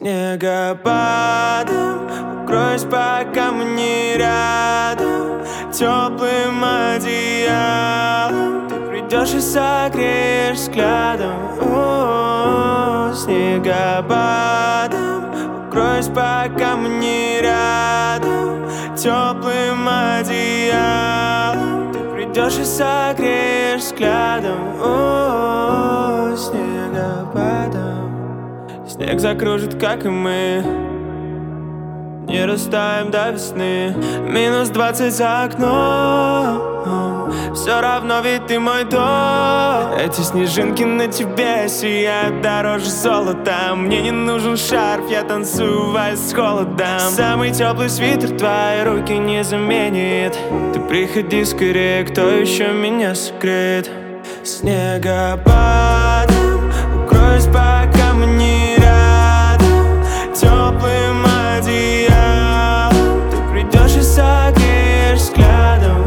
Снегопадом укроюсь, пока мы не рядом, теплым одеялом. Ты придешь и согреешь взглядом. Снегопадом укроюсь, пока мы не рядом, теплым одеялом. Ты придешь и согреешь взглядом. Снегопадом снег закружит, как и мы, не растаем до весны. -20 за окном, все равно ведь ты мой дом. Эти снежинки на тебе сияют дороже золота. Мне не нужен шарф, я танцую вальс с холодом. Самый теплый свитер твои руки не заменит. Ты приходи скорее, кто еще меня согреет. Снегопадом укроюсь, пока мы не рядом, теплым одеялом. Ты придешь и согреешь взглядом.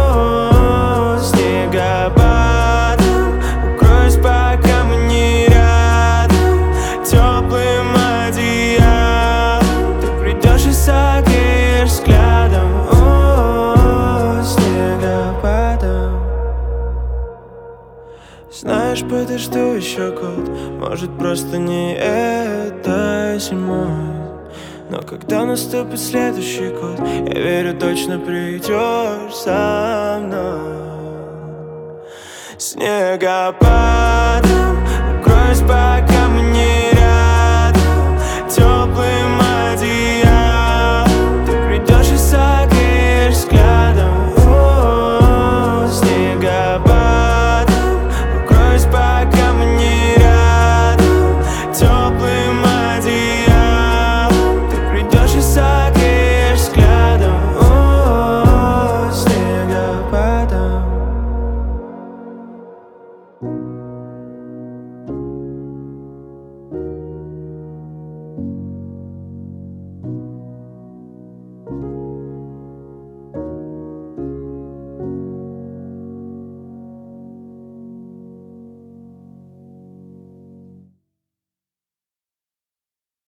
Снегопадом укроюсь, пока мы не рядом, теплым одеялом. Ты придешь и согреешь взглядом. Снегопадом. Знаешь, подожду еще год, может, просто не этой зимой. Но когда наступит следующий год, я верю, точно придешь со мной. Снегопадом укроюсь, пока